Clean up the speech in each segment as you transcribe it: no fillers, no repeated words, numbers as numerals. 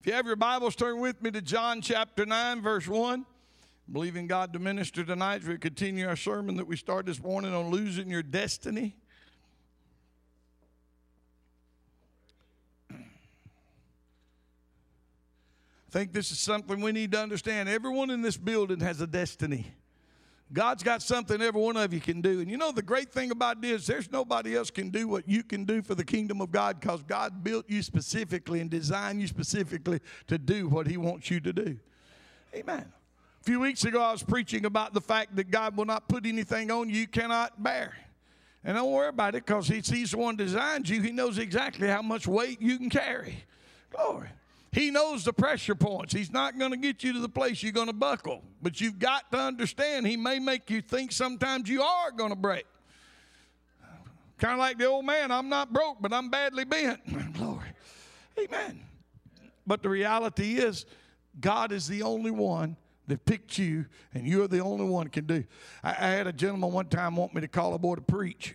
you have your Bibles, turn with me to John chapter 9, verse 1. Believing God to minister tonight as we continue our sermon that we started this morning on losing your destiny. I think this is something we need to understand. Everyone in this building has a destiny. God's got something every one of you can do. And you know the great thing about this, there's nobody else can do what you can do for the kingdom of God, because God built you specifically and designed you specifically to do what he wants you to do. Amen. A few weeks ago I was preaching about the fact that God will not put anything on you cannot bear. And don't worry about it, because he's the one who designed you. He knows exactly how much weight you can carry. Glory. He knows the pressure points. He's not going to get you to the place you're going to buckle. But you've got to understand, he may make you think sometimes you are going to break. Kind of like the old man, I'm not broke, but I'm badly bent. Glory. Amen. But the reality is, God is the only one that picked you, and you're the only one that can do. I had a gentleman one time want me to call aboard to preach.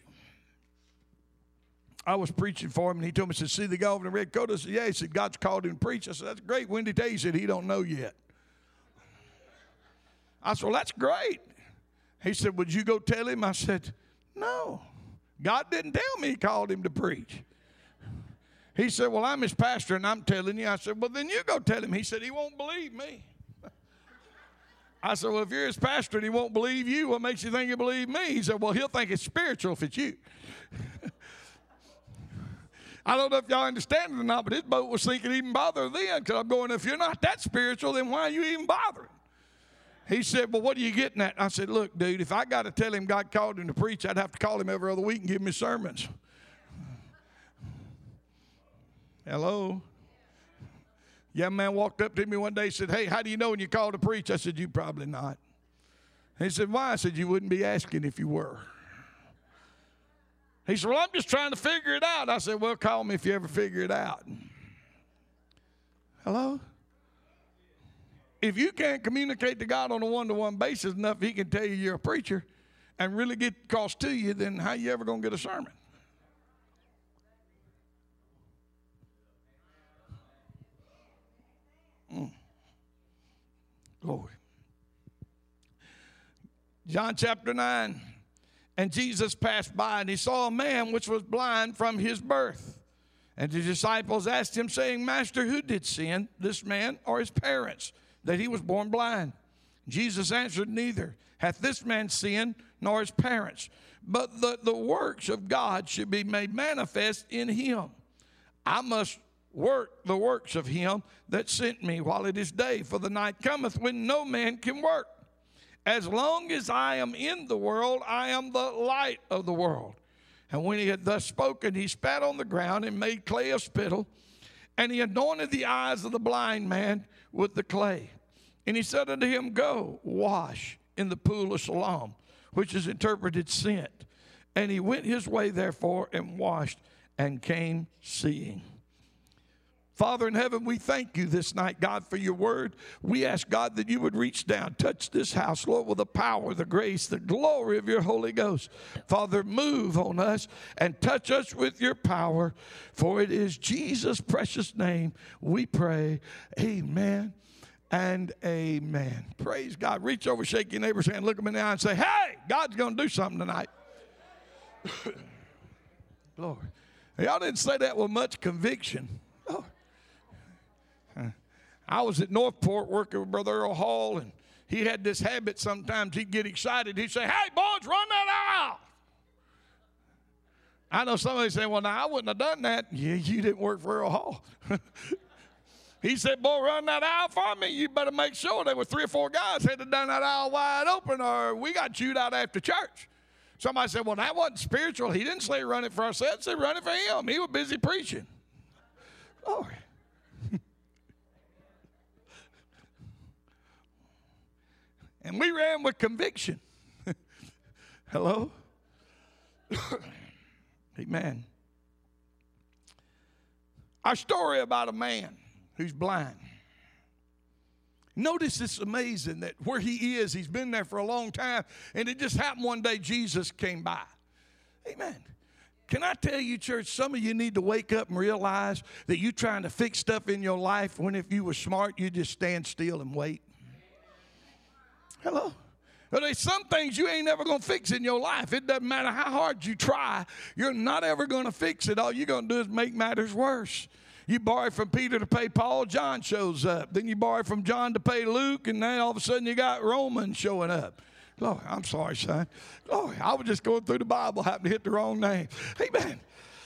I was preaching for him, and he told me, he said, see the guy over in the red coat? I said, yeah. He said, God's called him to preach. I said, that's great. When did he tell you? He said, he don't know yet. I said, well, that's great. He said, would you go tell him? I said, no. God didn't tell me he called him to preach. He said, well, I'm his pastor, and I'm telling you. I said, well, then you go tell him. He said, he won't believe me. I said, well, if you're his pastor and he won't believe you, what makes you think he'll believe me? He said, well, he'll think it's spiritual if it's you. I don't know if y'all understand it or not, but his boat was sinking even bother then, because I'm going, if you're not that spiritual, then why are you even bothering? He said, well, what are you getting at? I said, look, dude, if I got to tell him God called him to preach, I'd have to call him every other week and give him his sermons. Hello? Young man walked up to me one day and said, hey, how do you know when you're called to preach? I said, you probably not. He said, why? I said, you wouldn't be asking if you were. He said, well, I'm just trying to figure it out. I said, well, call me if you ever figure it out. Hello? If you can't communicate to God on a one-to-one basis enough, he can tell you you're a preacher and really get across to you, then how you ever going to get a sermon? Glory. John chapter 9. And Jesus passed by, and he saw a man which was blind from his birth. And the disciples asked him, saying, Master, who did sin, this man or his parents, that he was born blind? Jesus answered, neither hath this man sinned, nor his parents, but the works of God should be made manifest in him. I must work the works of him that sent me while it is day, for the night cometh when no man can work. As long as I am in the world, I am the light of the world. And when he had thus spoken, he spat on the ground and made clay of spittle, and he anointed the eyes of the blind man with the clay. And he said unto him, go, wash in the pool of Siloam, which is interpreted sent. And he went his way therefore and washed and came seeing. Father in heaven, we thank you this night, God, for your word. We ask, God, that you would reach down, touch this house, Lord, with the power, the grace, the glory of your Holy Ghost. Father, move on us and touch us with your power, for it is Jesus' precious name we pray. Amen and amen. Praise God. Reach over, shake your neighbor's hand, look him in the eye and say, hey, God's going to do something tonight. Glory. Y'all didn't say that with much conviction. Oh. I was at Northport working with Brother Earl Hall, and he had this habit sometimes. He'd get excited. He'd say, hey, boys, run that aisle. I know somebody saying, well, now, I wouldn't have done that. Yeah, you didn't work for Earl Hall. He said, boy, run that aisle for me. You better make sure there were 3 or 4 guys had to done that aisle wide open, or we got chewed out after church. Somebody said, well, that wasn't spiritual. He didn't say run it for ourselves. He said run it for him. He was busy preaching. Glory. And we ran with conviction. Hello? Amen. Our story about a man who's blind. Notice it's amazing that where he is, he's been there for a long time, and it just happened one day Jesus came by. Amen. Can I tell you, church, some of you need to wake up and realize that you're trying to fix stuff in your life when if you were smart, you just stand still and wait. Hello? But there's some things you ain't ever going to fix in your life. It doesn't matter how hard you try. You're not ever going to fix it. All you're going to do is make matters worse. You borrow from Peter to pay Paul, John shows up. Then you borrow from John to pay Luke, and then all of a sudden you got Romans showing up. Glory, I'm sorry, son. Glory, I was just going through the Bible, happened to hit the wrong name. Amen.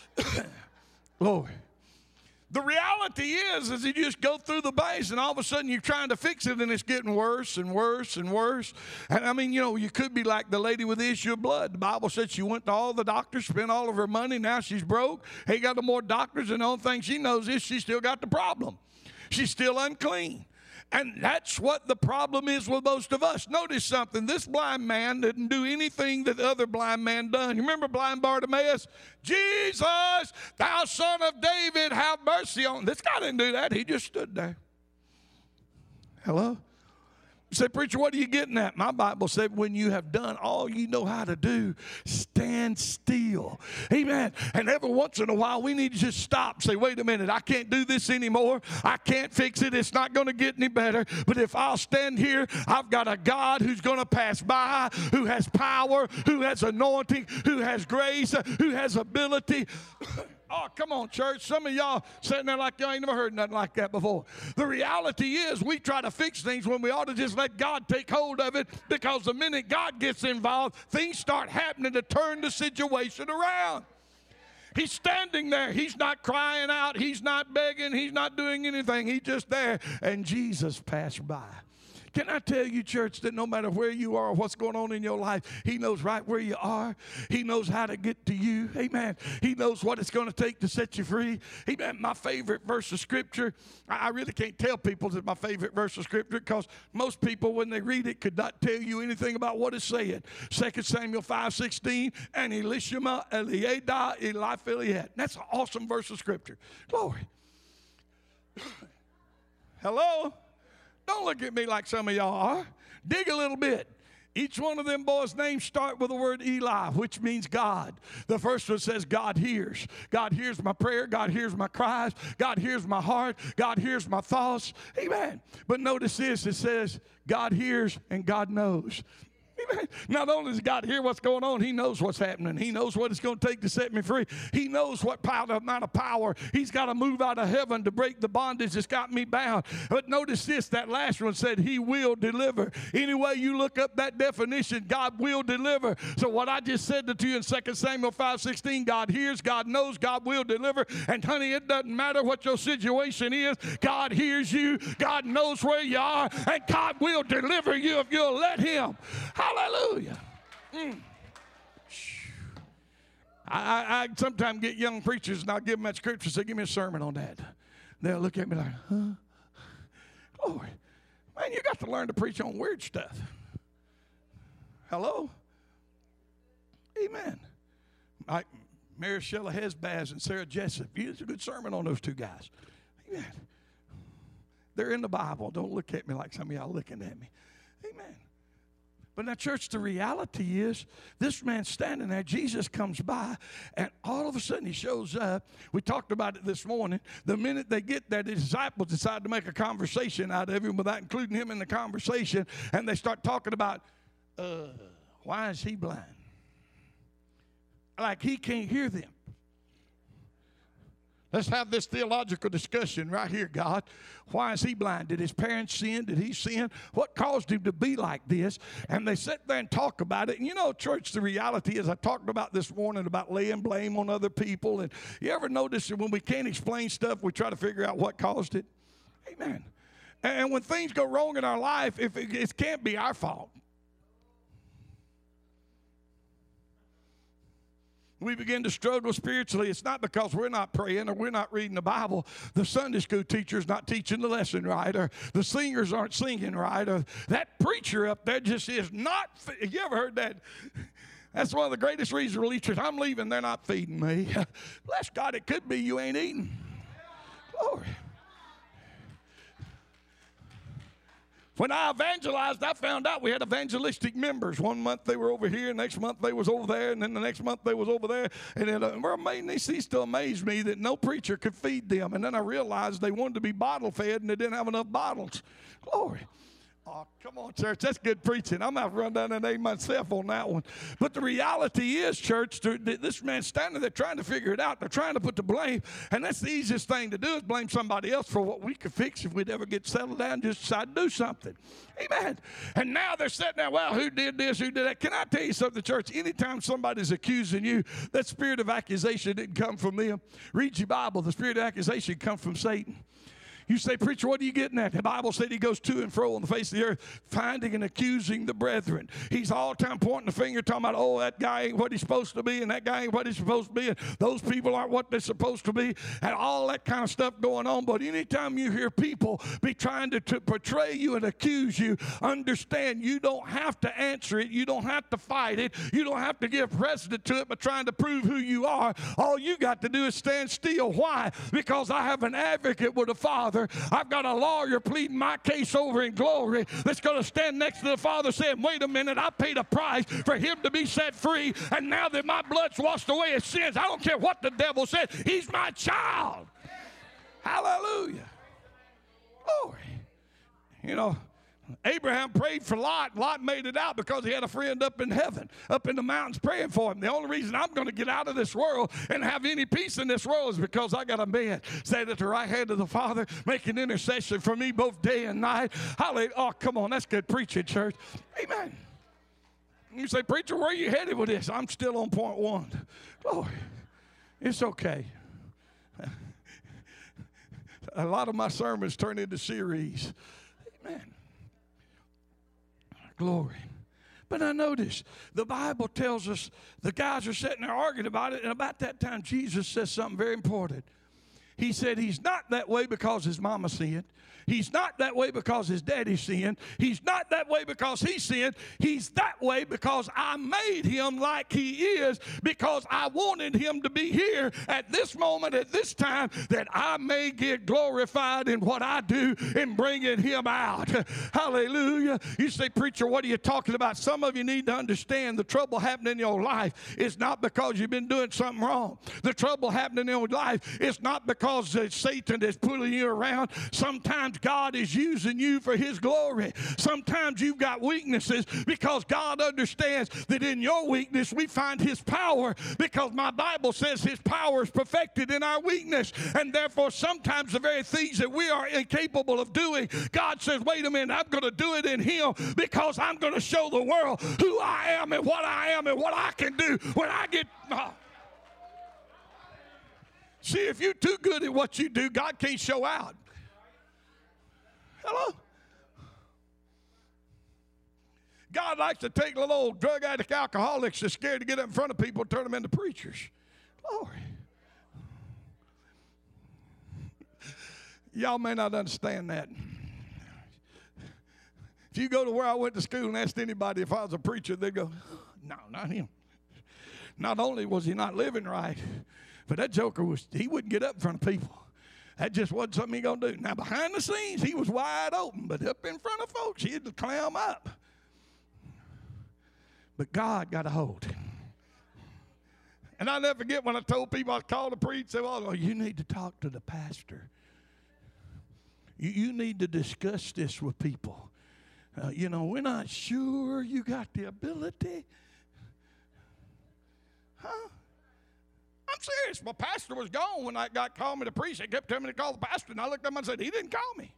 Glory. The reality is you just go through the base, and all of a sudden you're trying to fix it, and it's getting worse and worse and worse. And I mean, you could be like the lady with the issue of blood. The Bible said she went to all the doctors, spent all of her money. Now she's broke. Ain't got no more doctors, and the only thing she knows is she still got the problem. She's still unclean. And that's what the problem is with most of us. Notice something. This blind man didn't do anything that the other blind man done. You remember blind Bartimaeus? Jesus, thou son of David, have mercy on. This guy didn't do that. He just stood there. Hello? You say, preacher, what are you getting at? My Bible said when you have done all you know how to do, stand still. Amen. And every once in a while, we need to just stop and say, wait a minute, I can't do this anymore. I can't fix it. It's not going to get any better. But if I'll stand here, I've got a God who's going to pass by, who has power, who has anointing, who has grace, who has ability. Oh, come on, church. Some of y'all sitting there like y'all ain't never heard nothing like that before. The reality is we try to fix things when we ought to just let God take hold of it, because the minute God gets involved, things start happening to turn the situation around. He's standing there. He's not crying out. He's not begging. He's not doing anything. He's just there. And Jesus passed by. Can I tell you, church, that no matter where you are or what's going on in your life, He knows right where you are. He knows how to get to you. Amen. He knows what it's going to take to set you free. Amen. My favorite verse of Scripture, I really can't tell people that my favorite verse of Scripture, because most people, when they read it, could not tell you anything about what it's saying. 2 Samuel 5:16, and Elishama Eliada Eliphiliet. That's an awesome verse of Scripture. Glory. Hello? Don't look at me like some of y'all are. Dig a little bit. Each one of them boys' names start with the word Eli, which means God. The first one says God hears. God hears my prayer. God hears my cries. God hears my heart. God hears my thoughts. Amen. But notice this. It says God hears and God knows. Amen. Not only does God hear what's going on, He knows what's happening. He knows what it's going to take to set me free. He knows what amount of power He's got to move out of heaven to break the bondage that's got me bound. But notice this, that last one said He will deliver. Any way you look up that definition, God will deliver. So what I just said to you in 2 Samuel 5:16, God hears, God knows, God will deliver. And honey, it doesn't matter what your situation is. God hears you, God knows where you are, and God will deliver you if you'll let Him. Hallelujah. I sometimes get young preachers and I'll give them that scripture, say, give me a sermon on that. They'll look at me like, huh? Glory. Man, you got to learn to preach on weird stuff. Hello? Amen. Like Mary Shelley Hesbaz and Sarah Jessup. It's a good sermon on those two guys. Amen. They're in the Bible. Don't look at me like some of y'all looking at me. Amen. But now, church, the reality is this man's standing there. Jesus comes by, and all of a sudden he shows up. We talked about it this morning. The minute they get there, the disciples decide to make a conversation out of him without including him in the conversation, and they start talking about, why is he blind? Like he can't hear them. Let's have this theological discussion right here, God. Why is he blind? Did his parents sin? Did he sin? What caused him to be like this? And they sit there and talk about it. And you know, church, the reality is I talked about this morning about laying blame on other people. And you ever notice that when we can't explain stuff, we try to figure out what caused it? Amen. And when things go wrong in our life, if it can't be our fault. We begin to struggle spiritually. It's not because we're not praying or we're not reading the Bible. The Sunday school teacher's not teaching the lesson right, or the singers aren't singing right, or that preacher up there just is not. You ever heard that? That's one of the greatest reasons relief church. I'm leaving. They're not feeding me. Bless God, it could be you ain't eating. Glory. When I evangelized, I found out we had evangelistic members. 1 month they were over here, next month they was over there, and then the next month they was over there. And then we're amazed, they used to amaze me that no preacher could feed them. And then I realized they wanted to be bottle fed, and they didn't have enough bottles. Glory. Oh, come on, church. That's good preaching. I'm going to have to run down and aid myself on that one. But the reality is, church, this man's standing there trying to figure it out. They're trying to put the blame. And that's the easiest thing to do is blame somebody else for what we could fix if we'd ever get settled down and just decide to do something. Amen. And now they're sitting there, well, who did this, who did that? Can I tell you something, church? Anytime somebody's accusing you, that spirit of accusation didn't come from them. Read your Bible. The spirit of accusation comes from Satan. You say, preacher, what are you getting at? The Bible said he goes to and fro on the face of the earth, finding and accusing the brethren. He's all the time pointing the finger, talking about, oh, that guy ain't what he's supposed to be, and that guy ain't what he's supposed to be, and those people aren't what they're supposed to be, and all that kind of stuff going on. But anytime you hear people be trying to portray you and accuse you, understand you don't have to answer it. You don't have to fight it. You don't have to give precedent to it by trying to prove who you are. All you got to do is stand still. Why? Because I have an advocate with the Father. I've got a lawyer pleading my case over in glory that's going to stand next to the Father saying, wait a minute, I paid a price for him to be set free, and now that my blood's washed away his sins, I don't care what the devil said, he's my child. Hallelujah. Glory. You know, Abraham prayed for Lot. Lot made it out because he had a friend up in heaven, up in the mountains praying for him. The only reason I'm going to get out of this world and have any peace in this world is because I got a man sitting at the right hand of the Father making intercession for me both day and night. Hallelujah. Oh, come on. That's good preaching, church. Amen. You say, preacher, where are you headed with this? I'm still on point one. Glory. It's okay. A lot of my sermons turn into series. Amen. Glory. But I notice the Bible tells us the guys are sitting there arguing about it, and about that time Jesus says something very important. He said he's not that way because his mama sinned. He's not that way because his daddy sinned. He's not that way because he sinned. He's that way because I made him like he is, because I wanted him to be here at this moment, at this time, that I may get glorified in what I do in bringing him out. Hallelujah. You say, preacher, what are you talking about? Some of you need to understand the trouble happening in your life is not because you've been doing something wrong. The trouble happening in your life is not because Satan is pulling you around. Sometimes God is using you for his glory. Sometimes you've got weaknesses because God understands that in your weakness we find his power, because my Bible says his power is perfected in our weakness. And therefore sometimes the very things that we are incapable of doing, God says, wait a minute, I'm going to do it in him, because I'm going to show the world who I am and what I can do when I get... See, if you're too good at what you do, God can't show out. Hello? God likes to take little old drug addict alcoholics that's scared to get up in front of people and turn them into preachers. Glory. Y'all may not understand that. If you go to where I went to school and asked anybody if I was a preacher, they'd go, no, not him. Not only was he not living right, but that joker he wouldn't get up in front of people. That just wasn't something he going to do. Now, behind the scenes, he was wide open, but up in front of folks, he had to clam up. But God got a hold. And I'll never forget when I told people I was called to preach, they said, well, you need to talk to the pastor. You need to discuss this with people. We're not sure you got the ability. Huh? I'm serious. My pastor was gone when I got called me to preach. They kept telling me to call the pastor, and I looked at him and said, he didn't call me.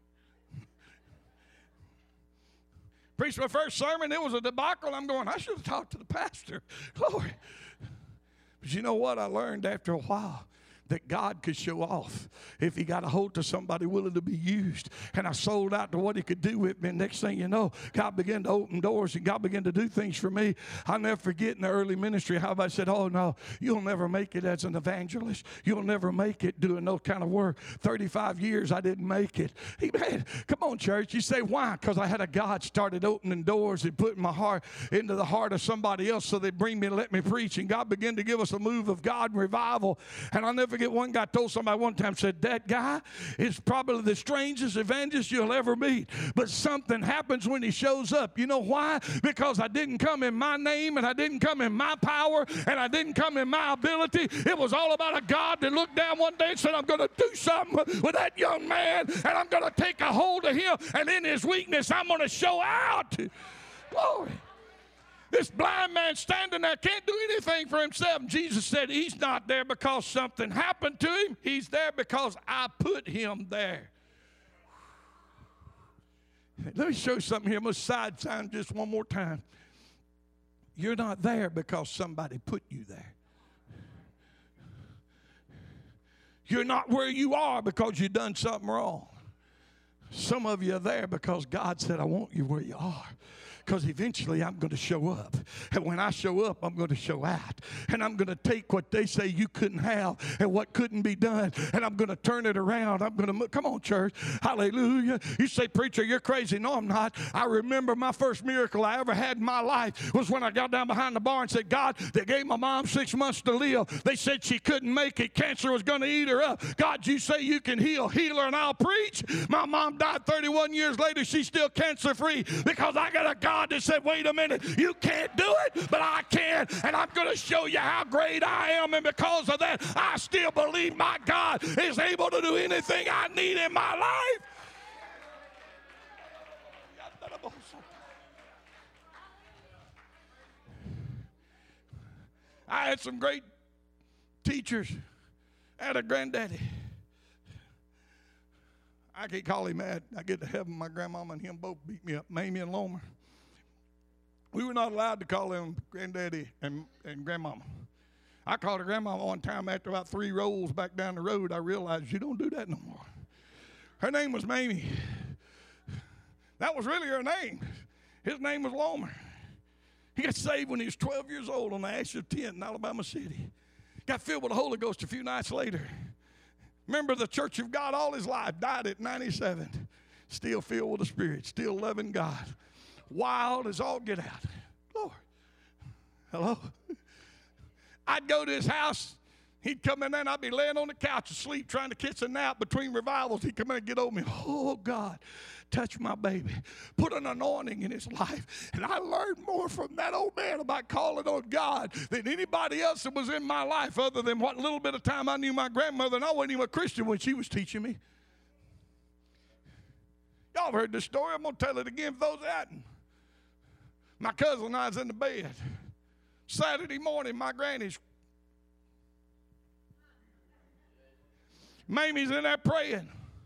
Preached my first sermon. It was a debacle. I'm going, I should have talked to the pastor. Glory. But you know what I learned after a while? That God could show off if he got a hold to somebody willing to be used. And I sold out to what he could do with me. And next thing you know, God began to open doors and God began to do things for me. I'll never forget in the early ministry how I said, oh, no, you'll never make it as an evangelist. You'll never make it doing those kind of work. 35 years I didn't make it. Amen. Come on, church. You say, why? Because I had a God started opening doors and putting my heart into the heart of somebody else so they bring me and let me preach. And God began to give us a move of God and revival. And I'll never forget one guy told somebody one time, said, that guy is probably the strangest evangelist you'll ever meet. But something happens when he shows up. You know why? Because I didn't come in my name, and I didn't come in my power, and I didn't come in my ability. It was all about a God that looked down one day and said, I'm going to do something with that young man, and I'm going to take a hold of him, and in his weakness, I'm going to show out. Glory. This blind man standing there can't do anything for himself. Jesus said he's not there because something happened to him. He's there because I put him there. Let me show you something here. I'm going to side sign just one more time. You're not there because somebody put you there. You're not where you are because you've done something wrong. Some of you are there because God said, I want you where you are. Because eventually I'm going to show up. And when I show up, I'm going to show out. And I'm going to take what they say you couldn't have and what couldn't be done, and I'm going to turn it around. I'm going to come on, church. Hallelujah. You say, preacher, you're crazy. No, I'm not. I remember my first miracle I ever had in my life was when I got down behind the bar and said, God, they gave my mom 6 months to live. They said she couldn't make it. Cancer was going to eat her up. God, you say you can heal. Heal her and I'll preach. My mom died 31 years later. She's still cancer-free because I got a God that said, wait a minute, you can't do it, but I can, and I'm going to show you how great I am, and because of that, I still believe my God is able to do anything I need in my life. I had some great teachers. I had a granddaddy. I can't call him that. I get to heaven, my grandmama and him both beat me up, Mamie and Lomer. We were not allowed to call them granddaddy and grandmama. I called her grandmama one time after about 3 rolls back down the road. I realized you don't do that no more. Her name was Mamie. That was really her name. His name was Lomer. He got saved when he was 12 years old on the Asher tent in Alabama City. Got filled with the Holy Ghost a few nights later. Remember the Church of God all his life. Died at 97. Still filled with the Spirit. Still loving God. Wild as all get out. Lord. Hello? I'd go to his house. He'd come in there and I'd be laying on the couch asleep trying to catch a nap between revivals. He'd come in and get over me. Oh, God, touch my baby. Put an anointing in his life. And I learned more from that old man about calling on God than anybody else that was in my life, other than what little bit of time I knew my grandmother, and I wasn't even a Christian when she was teaching me. Y'all have heard this story. I'm going to tell it again for those that hadn't. My cousin and I was in the bed. Saturday morning, my granny's. Mamie's in there praying.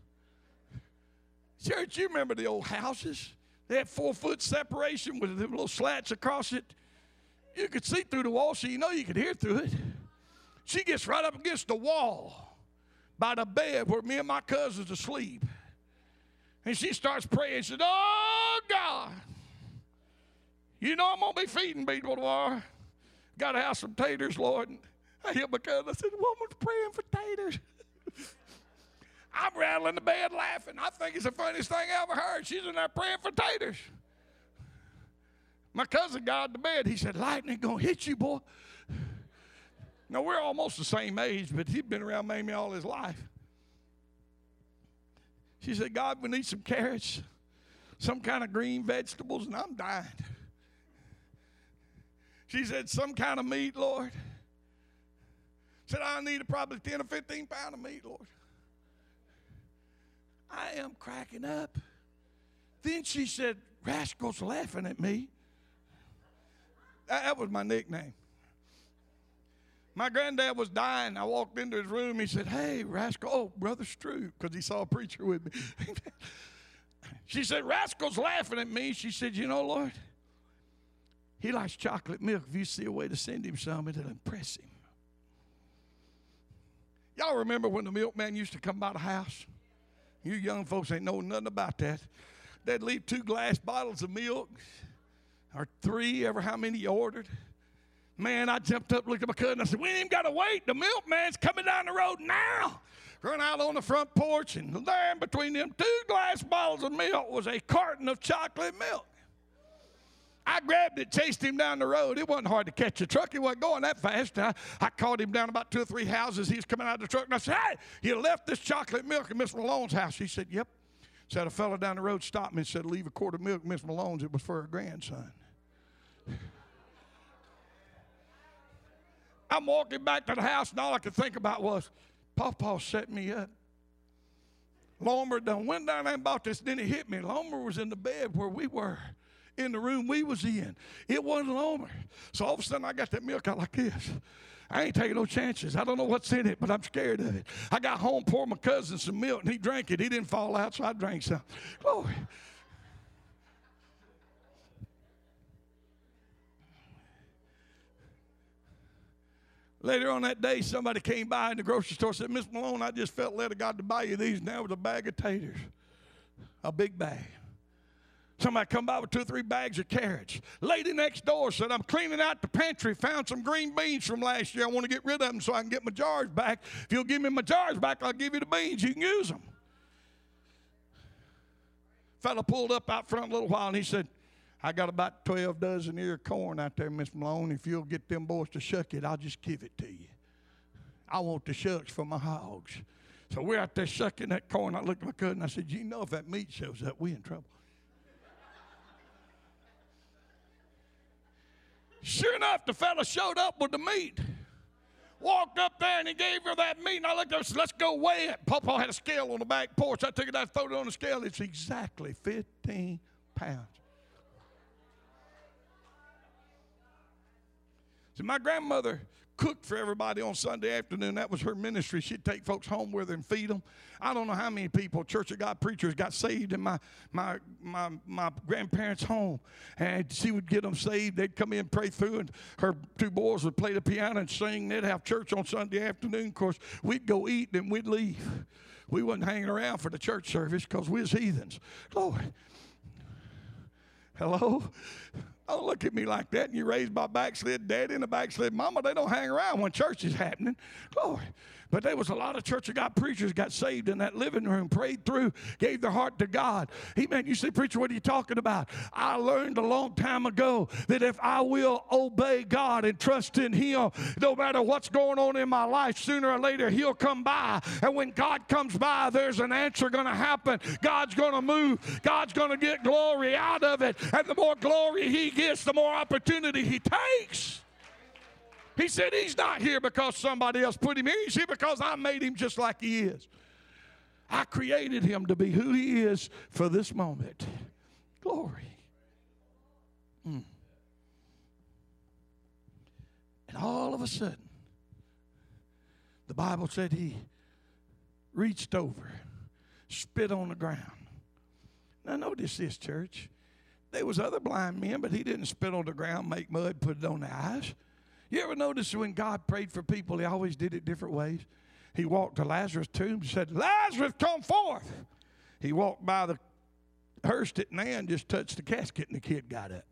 Church, you remember the old houses? They had 4-foot separation with the little slats across it. You could see through the wall, so you know you could hear through it. She gets right up against the wall by the bed where me and my cousin's asleep. And she starts praying. She said, oh, God. You know I'm going to be feeding people tomorrow. Got to have some taters, Lord. And I hit my cousin. I said, the woman's praying for taters. I'm rattling the bed laughing. I think it's the funniest thing I ever heard. She's in there praying for taters. My cousin got out of the bed. He said, lightning going to hit you, boy. Now, we're almost the same age, but he'd been around Mamie all his life. She said, God, we need some carrots, some kind of green vegetables, and I'm dying. She said, some kind of meat, Lord. Said, I need probably 10 or 15 pounds of meat, Lord. I am cracking up. Then she said, Rascal's laughing at me. That was my nickname. My granddad was dying. I walked into his room. He said, hey, Rascal. Oh, Brother Stroop, because he saw a preacher with me. She said, Rascal's laughing at me. She said, you know, Lord, he likes chocolate milk. If you see a way to send him some, it'll impress him. Y'all remember when the milkman used to come by the house? You young folks ain't know nothing about that. They'd leave 2 glass bottles of milk, or 3, ever how many you ordered. Man, I jumped up, looked at my cousin. I said, we ain't even got to wait. The milkman's coming down the road now. Run out on the front porch, and there in between them 2 glass bottles of milk was a carton of chocolate milk. I grabbed it, chased him down the road. It wasn't hard to catch a truck. He wasn't going that fast. I caught him down about 2 or 3 houses. He was coming out of the truck, and I said, hey, you left this chocolate milk at Miss Malone's house. He said, yep. Said a fellow down the road stopped me and said, leave a quart of milk at Miss Malone's. It was for her grandson. I'm walking back to the house, and all I could think about was, Pawpaw set me up. Lomer done went down there and bought this, then it hit me. Lomer was in the bed where we were, in the room we was in. It wasn't Lomer. So all of a sudden I got that milk out like this. I ain't taking no chances. I don't know what's in it, but I'm scared of it. I got home, poured my cousin some milk, and he drank it. He didn't fall out, so I drank some. Glory. Later on that day, somebody came by in the grocery store and said, Miss Malone, I just felt led of God to buy you these. And there was a bag of taters, a big bag. Somebody come by with 2 or 3 bags of carrots. Lady next door said, I'm cleaning out the pantry, found some green beans from last year. I want to get rid of them so I can get my jars back. If you'll give me my jars back, I'll give you the beans. You can use them. Fella pulled up out front a little while, and he said, I got about 12 dozen ear of corn out there, Miss Malone. If you'll get them boys to shuck it, I'll just give it to you. I want the shucks for my hogs. So we're out there shucking that corn. I looked at my cousin, I said, you know if that meat shows up, we in trouble. Sure enough, the fella showed up with the meat. Walked up there and he gave her that meat. And I looked at her and said, let's go weigh it. Pawpaw had a scale on the back porch. I took it out, threw it on the scale. It's exactly 15 pounds. See, my grandmother cooked for everybody on Sunday afternoon. That was her ministry. She'd take folks home with her and feed them. I don't know how many people, Church of God preachers, got saved in my grandparents' home. And she would get them saved. They'd come in and pray through, and her 2 boys would play the piano and sing. They'd have church on Sunday afternoon. Of course, we'd go eat, and we'd leave. We wasn't hanging around for the church service because we was heathens. Lord. Hello? Don't look at me like that. And you raised by backslid daddy and a backslid mama. They don't hang around when church is happening. Glory. But there was a lot of Church of God preachers got saved in that living room, prayed through, gave their heart to God. Amen. You say, preacher, what are you talking about? I learned a long time ago that if I will obey God and trust in Him, no matter what's going on in my life, sooner or later He'll come by. And when God comes by, there's an answer going to happen. God's going to move. God's going to get glory out of it. And the more glory He gets, the more opportunity He takes. He said he's not here because somebody else put him here. He's here because I made him just like he is. I created him to be who he is for this moment. Glory. And all of a sudden, the Bible said he reached over, spit on the ground. Now notice this, church. There was other blind men, but he didn't spit on the ground, make mud, put it on their eyes. You ever notice when God prayed for people, He always did it different ways? He walked to Lazarus' tomb and said, Lazarus, come forth. He walked by the hearse at Nan, just touched the casket, and the kid got up.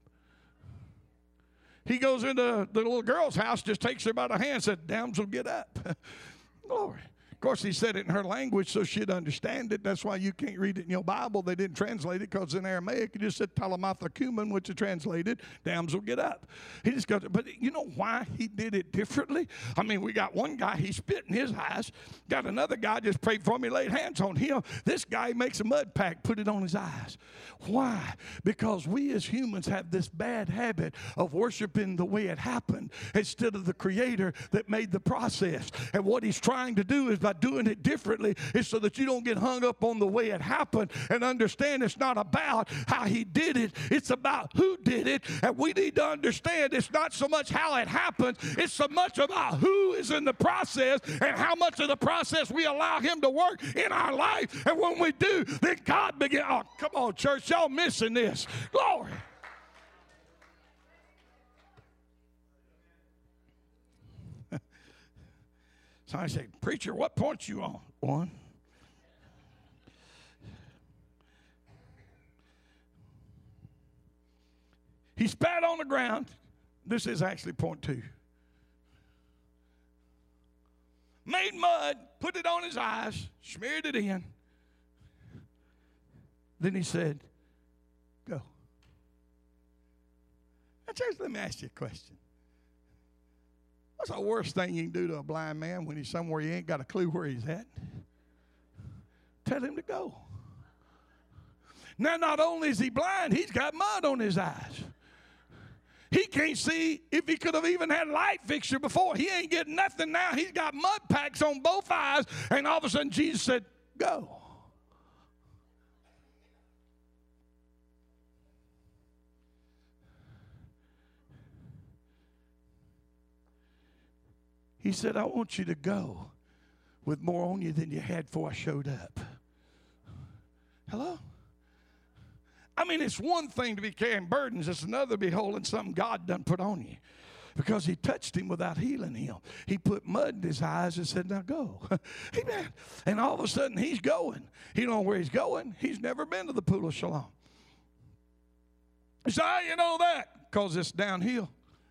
He goes into the little girl's house, just takes her by the hand and said, damsel, get up. Glory. Of course, he said it in her language so she'd understand it. That's why you can't read it in your Bible. They didn't translate it because in Aramaic, it just said Talamatha Kuman, which is translated, damsel, get up. He just goes, but you know why he did it differently? I mean, we got one guy, he spit in his eyes. Got another guy, just prayed for him, he laid hands on him. This guy makes a mud pack, put it on his eyes. Why? Because we as humans have this bad habit of worshiping the way it happened instead of the Creator that made the process. And what He's trying to do is by doing it differently is so that you don't get hung up on the way it happened and understand it's not about how He did it, it's about who did it. And we need to understand it's not so much how it happened, it's so much about who is in the process and how much of the process we allow Him to work in our life. And when we do, then God begins. Oh, come on, church, y'all missing this. Glory. So I say, preacher, what point you on? One. He spat on the ground. This is actually point 2. Made mud, put it on his eyes, smeared it in. Then he said, go. church, let me ask you a question. What's the worst thing you can do to a blind man when he's somewhere he ain't got a clue where he's at? Tell him to go. Now, not only is he blind, he's got mud on his eyes. He can't see. If he could have even had light fixture before, he ain't getting nothing now. He's got mud packs on both eyes, and all of a sudden Jesus said, go. He said, I want you to go with more on you than you had before I showed up. Hello? I mean, it's one thing to be carrying burdens. It's another to be holding something God done put on you. Because he touched him without healing him. He put mud in his eyes and said, now go. Amen. And all of a sudden, he's going. He don't know where he's going. He's never been to the pool of Siloam. He said, how you know that? Because it's downhill.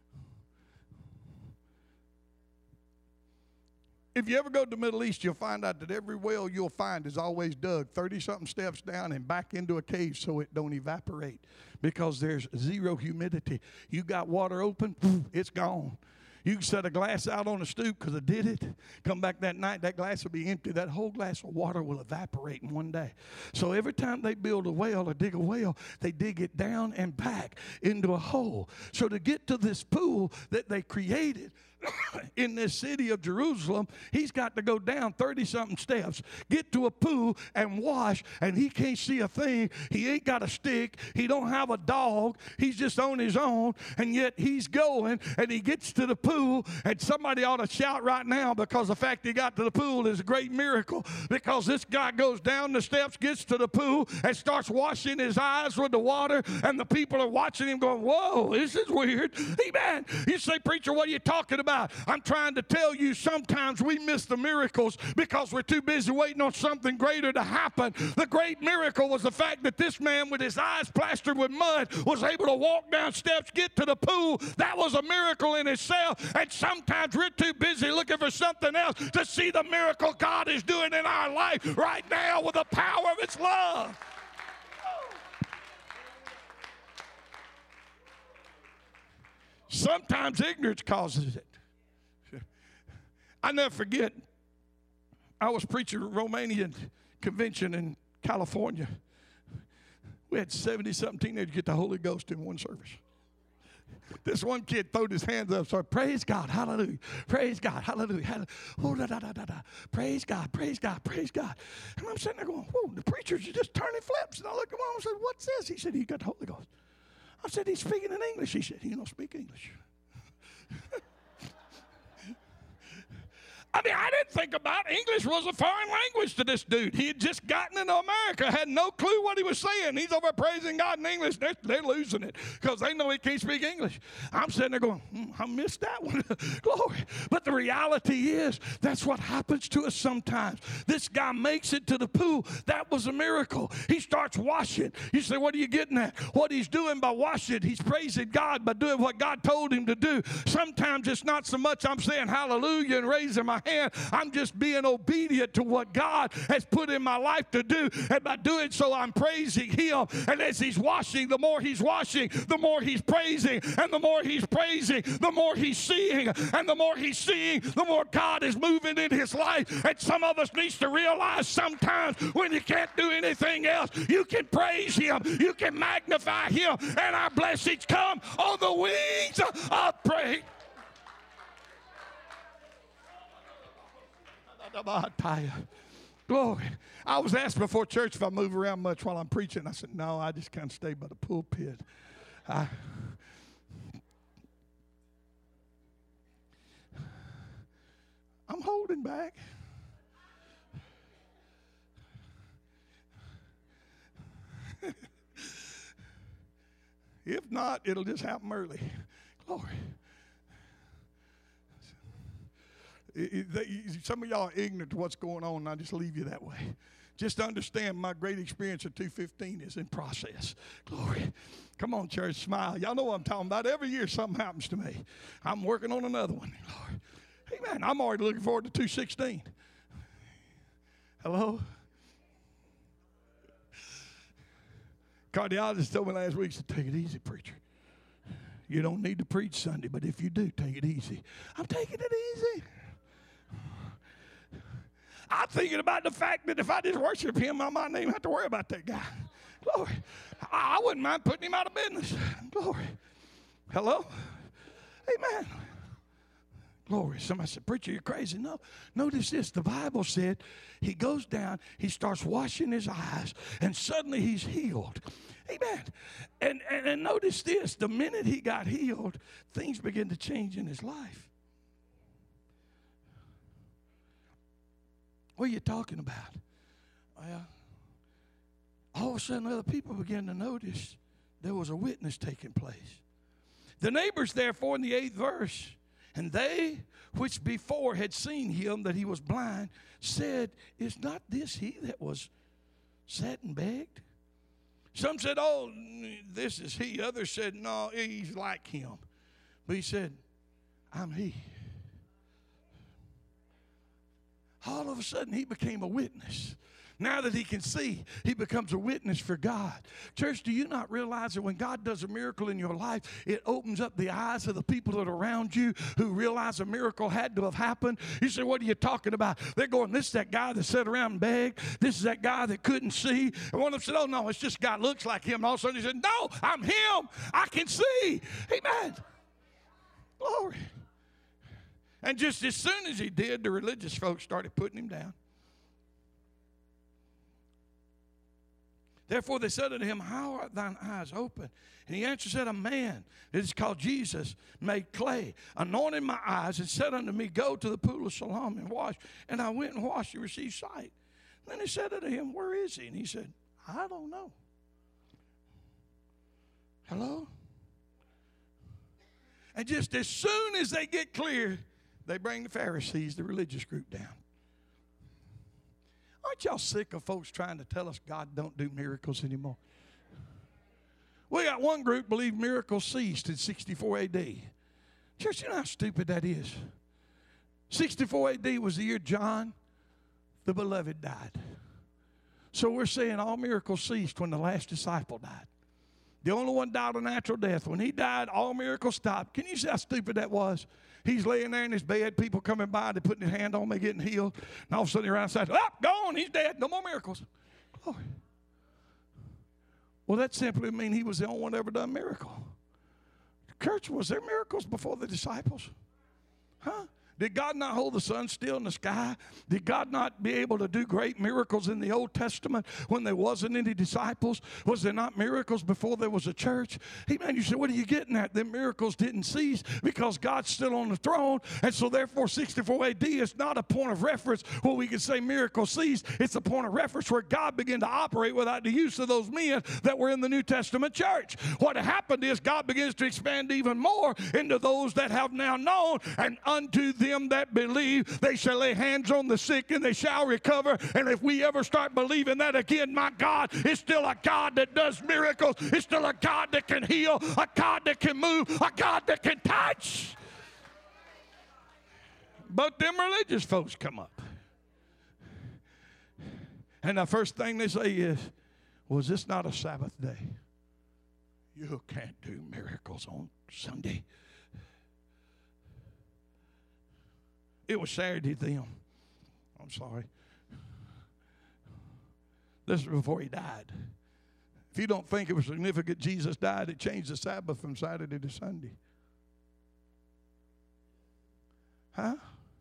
If you ever go to the Middle East, you'll find out that every well you'll find is always dug 30-something steps down and back into a cave so it don't evaporate because there's zero humidity. You got water open, it's gone. You can set a glass out on a stoop because I did it. Come back that night, that glass will be empty. That whole glass of water will evaporate in one day. So every time they build a well or dig a well, they dig it down and back into a hole. So to get to this pool that they created in this city of Jerusalem, he's got to go down 30-something steps, get to a pool and wash, and he can't see a thing. He ain't got a stick. He don't have a dog. He's just on his own, and yet he's going, and he gets to the pool, and somebody ought to shout right now because the fact he got to the pool is a great miracle because this guy goes down the steps, gets to the pool, and starts washing his eyes with the water, and the people are watching him going, whoa, this is weird. Amen. You say, preacher, what are you talking about? I'm trying to tell you sometimes we miss the miracles because we're too busy waiting on something greater to happen. The great miracle was the fact that this man with his eyes plastered with mud was able to walk down steps, get to the pool. That was a miracle in itself. And sometimes we're too busy looking for something else to see the miracle God is doing in our life right now with the power of His love. Sometimes ignorance causes it. I never forget, I was preaching at a Romanian convention in California. We had 70-something teenagers get the Holy Ghost in one service. This one kid throwed his hands up, started, praise God, hallelujah, praise God, hallelujah, hallelujah. Oh, da, da, da, da, da. Praise God, praise God, praise God. And I'm sitting there going, whoa, the preacher's just turning flips. And I looked at him and said, what's this? He said, he got the Holy Ghost. I said, he's speaking in English. He said, he don't speak English. I mean, I didn't think about it. English was a foreign language to this dude. He had just gotten into America, had no clue what he was saying. He's over praising God in English. They're losing it because they know he can't speak English. I'm sitting there going, I missed that one. Glory. But the reality is that's what happens to us sometimes. This guy makes it to the pool. That was a miracle. He starts washing. You say, what are you getting at? What he's doing by washing, he's praising God by doing what God told him to do. Sometimes it's not so much I'm saying hallelujah and raising my hand. I'm just being obedient to what God has put in my life to do. And by doing so, I'm praising Him. And as He's washing, the more He's washing, the more He's praising. And the more He's praising, the more He's seeing. And the more He's seeing, the more God is moving in His life. And some of us needs to realize sometimes when you can't do anything else, you can praise Him. You can magnify Him. And our blessings come on the wings of praise. Glory. I was asked before church if I move around much while I'm preaching. I said, no, I just kind of stay by the pulpit. I'm holding back. If not, it'll just happen early. Glory. Some of y'all are ignorant to what's going on, and I just leave you that way. Just understand my great experience at 215 is in process. Glory. Come on, church, smile. Y'all know what I'm talking about. Every year something happens to me. I'm working on another one. Glory. Amen. I'm already looking forward to 216. Hello? Cardiologist told me last week, he said, take it easy, preacher. You don't need to preach Sunday, but if you do, take it easy. I'm taking it easy. I'm thinking about the fact that if I just worship him, I might not even have to worry about that guy. Glory. I wouldn't mind putting him out of business. Glory. Hello? Amen. Glory. Somebody said, preacher, you're crazy. No. Notice this. The Bible said he goes down, he starts washing his eyes, and suddenly he's healed. Amen. And notice this. The minute he got healed, things began to change in his life. What are you talking about? Well, all of a sudden other people began to notice there was a witness taking place. The neighbors, therefore, in the 8th verse, and they which before had seen him that he was blind said, is not this he that was sat and begged? Some said, oh, this is he. Others said, no, he's like him. But he said, I'm he. All of a sudden, he became a witness. Now that he can see, he becomes a witness for God. Church, do you not realize that when God does a miracle in your life, it opens up the eyes of the people that are around you who realize a miracle had to have happened? You say, what are you talking about? They're going, this is that guy that sat around and begged. This is that guy that couldn't see. And one of them said, oh, no, it's just a guy that looks like him. And all of a sudden he said, no, I'm him. I can see. Amen. Glory. And just as soon as he did, the religious folks started putting him down. Therefore they said unto him, how are thine eyes open? And he answered, said, a man that is called Jesus made clay, anointed my eyes, and said unto me, go to the pool of Siloam and wash. And I went and washed and received sight. And then he said unto him, where is he? And he said, I don't know. Hello? And just as soon as they get clear, they bring the Pharisees, the religious group, down. Aren't y'all sick of folks trying to tell us God don't do miracles anymore? We got one group believe miracles ceased in 64 AD. Church, you know how stupid that is. 64 AD was the year John the Beloved died. So we're saying all miracles ceased when the last disciple died. The only one died a natural death. When he died, all miracles stopped. Can you see how stupid that was? He's laying there in his bed, people coming by, they putting their hand on me, getting healed. And all of a sudden, they're outside, gone, he's dead, no more miracles. Oh. Well, that simply means he was the only one that ever done a miracle. Church, was there miracles before the disciples? Huh? Did God not hold the sun still in the sky? Did God not be able to do great miracles in the Old Testament when there wasn't any disciples? Was there not miracles before there was a church? Hey, man, you say, what are you getting at? The miracles didn't cease because God's still on the throne. And so therefore 64 AD is not a point of reference where we can say miracles ceased. It's a point of reference where God began to operate without the use of those men that were in the New Testament church. What happened is God begins to expand even more into those that have now known, and unto them that believe, they shall lay hands on the sick and they shall recover. And if we ever start believing that again, my God is still a God that does miracles. It's still a God that can heal, a God that can move, a God that can touch. But them religious folks come up. And the first thing they say is, was this not a Sabbath day? You can't do miracles on Sunday. It was Saturday to them. I'm sorry. This is before he died. If you don't think it was significant Jesus died, it changed the Sabbath from Saturday to Sunday. Huh?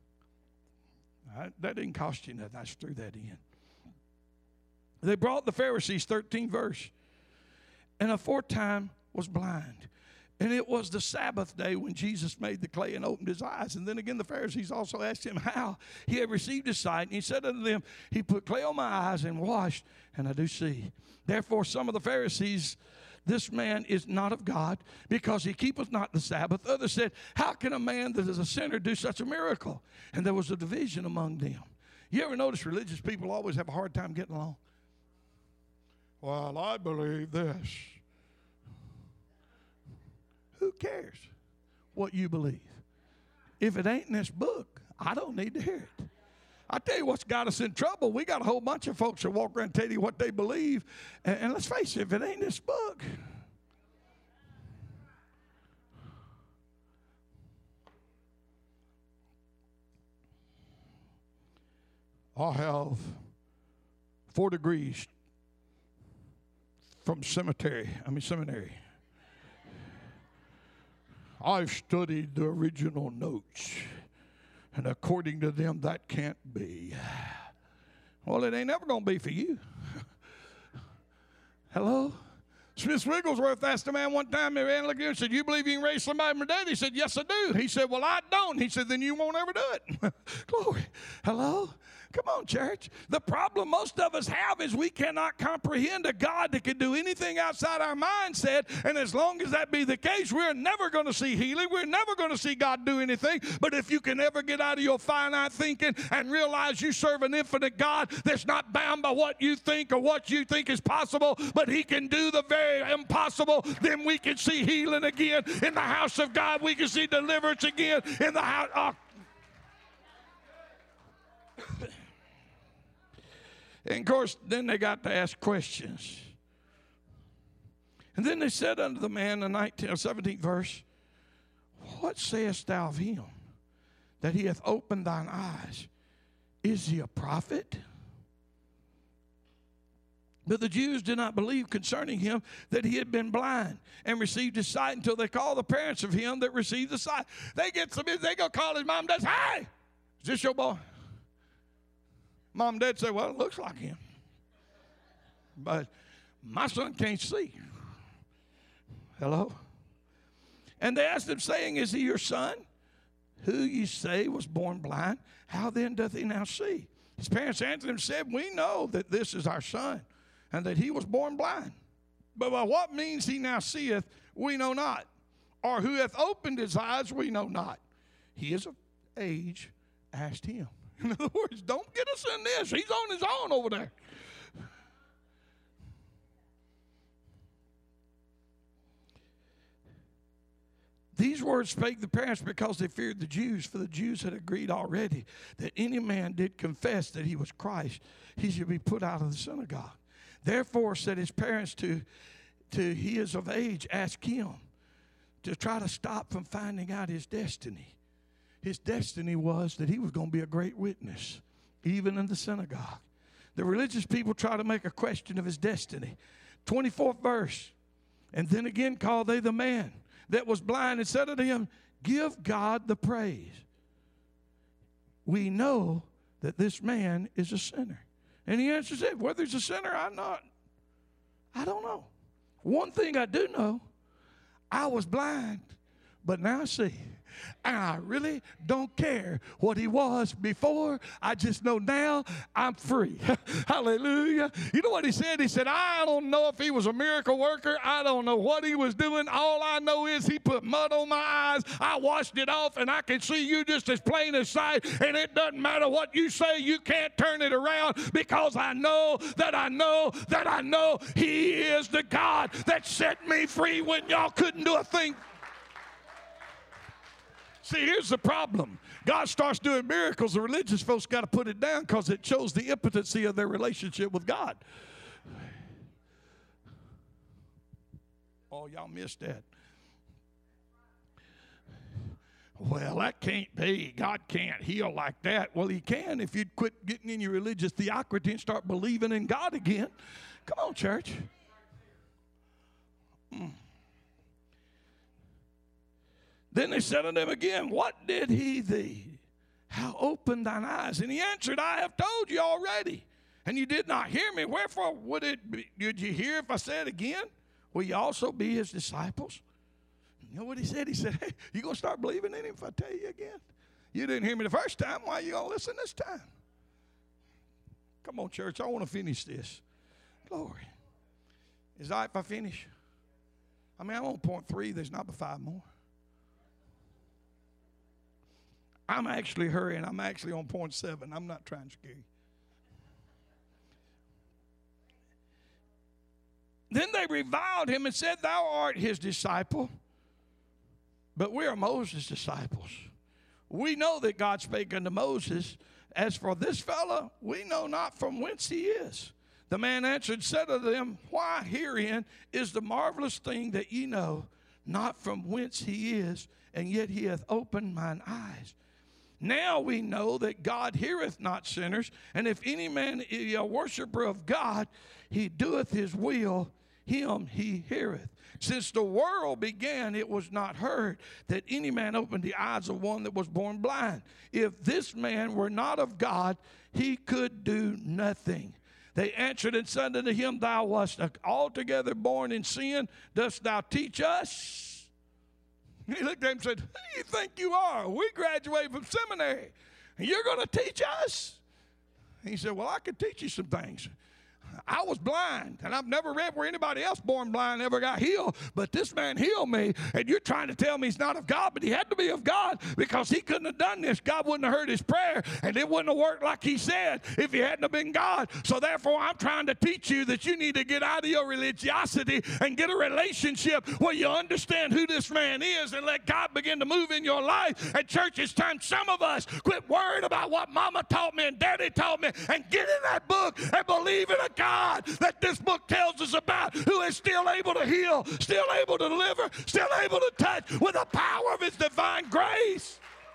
That didn't cost you nothing. I just threw that in. They brought the Pharisees, 13th verse, and aforetime was blind. And it was the Sabbath day when Jesus made the clay and opened his eyes. And then again, the Pharisees also asked him how he had received his sight. And he said unto them, he put clay on my eyes and washed, and I do see. Therefore, some of the Pharisees, this man is not of God, because he keepeth not the Sabbath. Others said, how can a man that is a sinner do such a miracle? And there was a division among them. You ever notice religious people always have a hard time getting along? Well, I believe this. Who cares what you believe? If it ain't in this book, I don't need to hear it. I tell you what's got us in trouble. We got a whole bunch of folks that walk around and tell you what they believe. And let's face it, if it ain't in this book. I have 4 degrees from seminary. I've studied the original notes, and according to them, that can't be. Well, it ain't never going to be for you. Hello? Smith Wigglesworth asked a man one time, the man looked at him and said, you believe you can raise somebody from the dead? He said, yes, I do. He said, well, I don't. He said, then you won't ever do it. Glory. Hello? Come on, church. The problem most of us have is we cannot comprehend a God that can do anything outside our mindset. And as long as that be the case, we're never going to see healing. We're never going to see God do anything. But if you can ever get out of your finite thinking and realize you serve an infinite God that's not bound by what you think or what you think is possible, but he can do the very impossible, then we can see healing again in the house of God. We can see deliverance again in the house. And of course, then they got to ask questions. And then they said unto the man in the 17th verse, what sayest thou of him, that he hath opened thine eyes? Is he a prophet? But the Jews did not believe concerning him that he had been blind and received his sight until they called the parents of him that received the sight. They go call his mom and dad, hey, is this your boy? Mom and dad say, well, it looks like him. But my son can't see. Hello? And they asked him, saying, is he your son, who you say was born blind? How then doth he now see? His parents answered him and said, we know that this is our son, and that he was born blind. But by what means he now seeth, we know not. Or who hath opened his eyes, we know not. He is of age, asked him. In other words, don't get us in this. He's on his own over there. These words spake the parents because they feared the Jews, for the Jews had agreed already that any man did confess that he was Christ, he should be put out of the synagogue. Therefore said his parents to he is of age, ask him, to try to stop from finding out his destiny. His destiny was that he was going to be a great witness, even in the synagogue. The religious people try to make a question of his destiny. 24th verse. And then again called they the man that was blind and said unto him, give God the praise. We know that this man is a sinner. And he answers it, whether he's a sinner or not, I don't know. One thing I do know, I was blind, but now I see. And I really don't care what he was before. I just know now I'm free. Hallelujah. You know what he said? He said, I don't know if he was a miracle worker. I don't know what he was doing. All I know is he put mud on my eyes. I washed it off, and I can see you just as plain as sight. And it doesn't matter what you say. You can't turn it around, because I know that I know that I know he is the God that set me free when y'all couldn't do a thing. See, here's the problem. God starts doing miracles. The religious folks got to put it down because it shows the impotency of their relationship with God. Oh, y'all missed that. Well, that can't be. God can't heal like that. Well, he can if you'd quit getting in your religious theocracy and start believing in God again. Come on, church. Then they said unto him again, what did he thee? How opened thine eyes? And he answered, I have told you already, and you did not hear me. Wherefore would it be, did you hear if I said again? Will you also be his disciples? You know what he said? He said, hey, you going to start believing in him if I tell you again? You didn't hear me the first time. Why are you going to listen this time? Come on, church. I want to finish this. Glory. Is it all right if I finish? I mean, I'm on point 3. There's not but 5 more. I'm actually hurrying. I'm actually on point 7. I'm not trying to scare you. Then they reviled him and said, thou art his disciple, but we are Moses' disciples. We know that God spake unto Moses. As for this fellow, we know not from whence he is. The man answered and said unto them, why herein is the marvelous thing that ye know not from whence he is, and yet he hath opened mine eyes. Now we know that God heareth not sinners, and if any man be a worshiper of God, he doeth his will, him he heareth. Since the world began, it was not heard that any man opened the eyes of one that was born blind. If this man were not of God, he could do nothing. They answered and said unto him, Thou wast altogether born in sin. Dost thou teach us? He looked at him and said, Who do you think you are? We graduated from seminary, and you're going to teach us? He said, Well, I could teach you some things. I was blind, and I've never read where anybody else born blind ever got healed, but this man healed me, and you're trying to tell me he's not of God, but he had to be of God because he couldn't have done this. God wouldn't have heard his prayer, and it wouldn't have worked like he said if he hadn't have been God. So therefore, I'm trying to teach you that you need to get out of your religiosity and get a relationship where you understand who this man is and let God begin to move in your life. And church, it's time some of us quit worrying about what mama taught me and daddy taught me and get in that book and believe in a God that this book tells us about, who is still able to heal, still able to deliver, still able to touch with the power of his divine grace.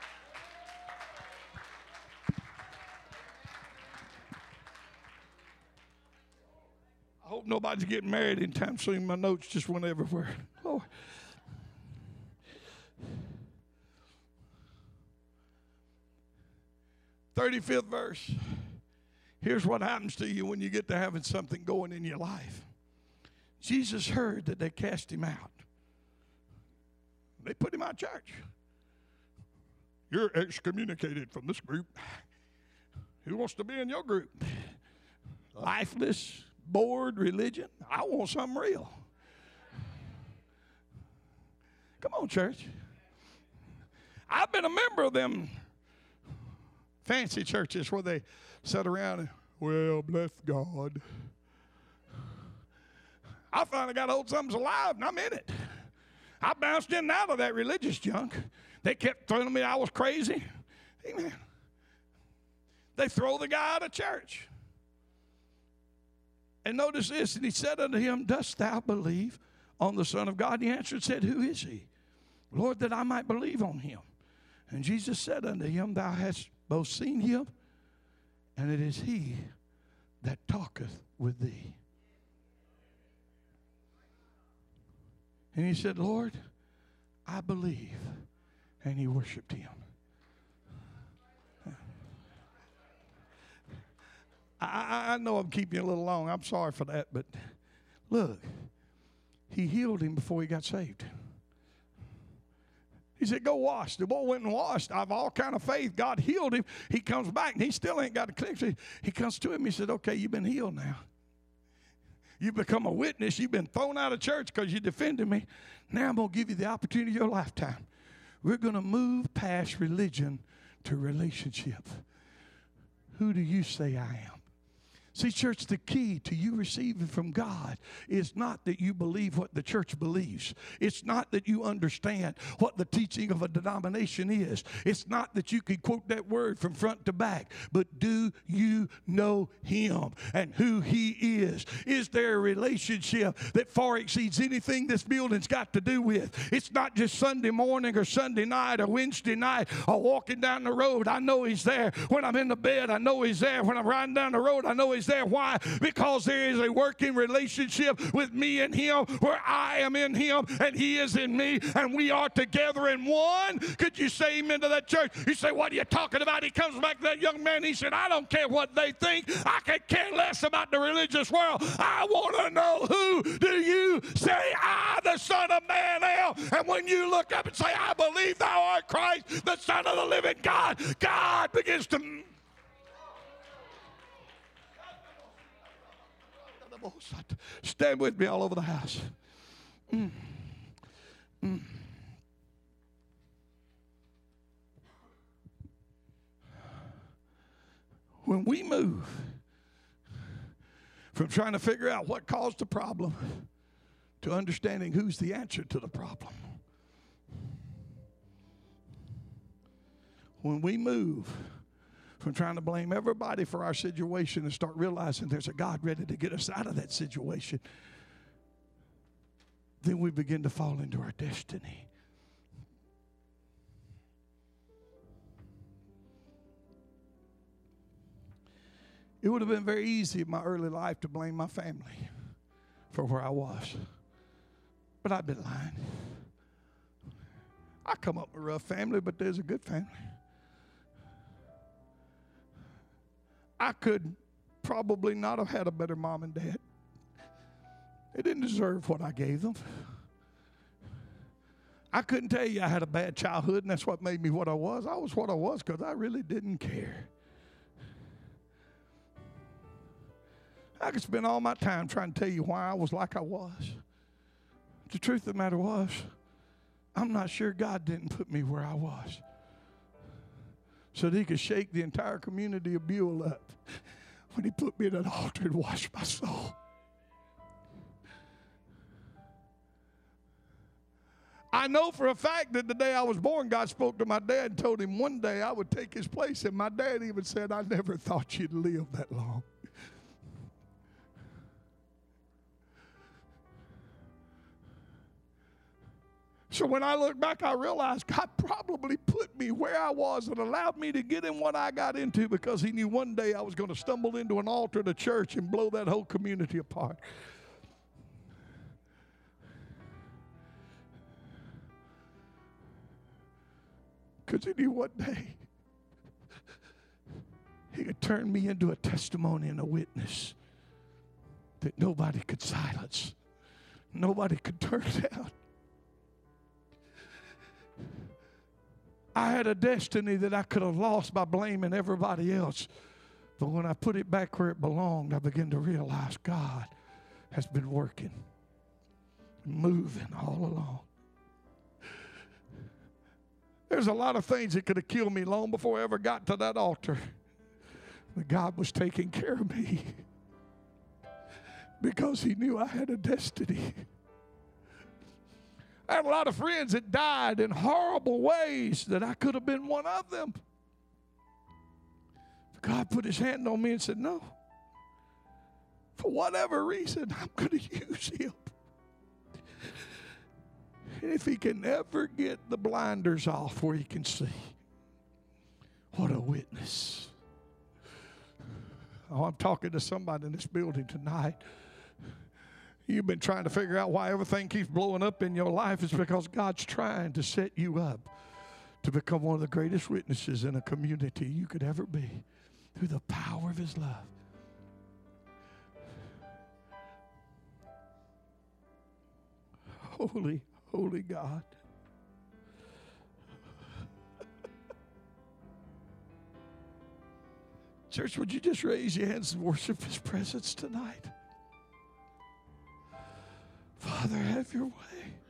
I hope nobody's getting married anytime soon. My notes just went everywhere. Lord. 35th verse. Here's what happens to you when you get to having something going in your life. Jesus heard that they cast him out. They put him out of church. You're excommunicated from this group. Who wants to be in your group? Lifeless, bored religion? I want something real. Come on, church. I've been a member of them fancy churches where they sit around and, well, bless God. I finally got hold of something's alive, and I'm in it. I bounced in and out of that religious junk. They kept telling me I was crazy. Amen. They throw the guy out of church. And notice this, and he said unto him, Dost thou believe on the Son of God? He answered and said, Who is he? Lord, that I might believe on him. And Jesus said unto him, Thou hast both seen him, and it is he that talketh with thee. And he said, Lord, I believe. And he worshiped him. I know I'm keeping you a little long. I'm sorry for that. But look, he healed him before he got saved. He said, go wash. The boy went and washed. I've all kind of faith. God healed him. He comes back, and he still ain't got a click. He comes to him. He said, okay, you've been healed now. You've become a witness. You've been thrown out of church because you defended me. Now I'm going to give you the opportunity of your lifetime. We're going to move past religion to relationship. Who do you say I am? See, church, the key to you receiving from God is not that you believe what the church believes. It's not that you understand what the teaching of a denomination is. It's not that you can quote that word from front to back. But do you know him and who he is? Is there a relationship that far exceeds anything this building's got to do with? It's not just Sunday morning or Sunday night or Wednesday night or walking down the road. I know he's there. When I'm in the bed, I know he's there. When I'm riding down the road, I know he's there. Why? Because there is a working relationship with me and him where I am in him and he is in me and we are together in one. Could you say amen to that, church? You say, what are you talking about? He comes back to that young man. He said, I don't care what they think. I could care less about the religious world. I want to know, who do you say I, the Son of Man, am? And when you look up and say, I believe thou art Christ, the Son of the living God, God begins to... Stand with me all over the house. When we move from trying to figure out what caused the problem to understanding who's the answer to the problem. When we move from trying to blame everybody for our situation and start realizing there's a God ready to get us out of that situation, then we begin to fall into our destiny. It would have been very easy in my early life to blame my family for where I was. But I've been lying. I come up with a rough family, but there's a good family. I could probably not have had a better mom and dad. They didn't deserve what I gave them. I couldn't tell you I had a bad childhood, and that's what made me what I was. I was what I was because I really didn't care. I could spend all my time trying to tell you why I was like I was. The truth of the matter was, I'm not sure God didn't put me where I was so that he could shake the entire community of Buell up when he put me at an altar and washed my soul. I know for a fact that the day I was born, God spoke to my dad and told him one day I would take his place. And my dad even said, I never thought you'd live that long. So when I look back, I realized God probably put me where I was and allowed me to get in what I got into because he knew one day I was going to stumble into an altar at a church and blow that whole community apart. Because he knew one day he could turn me into a testimony and a witness that nobody could silence. Nobody could turn down. I had a destiny that I could have lost by blaming everybody else. But when I put it back where it belonged, I began to realize God has been working, moving all along. There's a lot of things that could have killed me long before I ever got to that altar. But God was taking care of me because he knew I had a destiny. I had a lot of friends that died in horrible ways that I could have been one of them. God put his hand on me and said, no, for whatever reason, I'm going to use him. And if he can ever get the blinders off where he can see, what a witness. Oh, I'm talking to somebody in this building tonight. You've been trying to figure out why everything keeps blowing up in your life. It's because God's trying to set you up to become one of the greatest witnesses in a community you could ever be through the power of his love. Holy, holy God. Church, would you just raise your hands and worship his presence tonight? Father, have your way.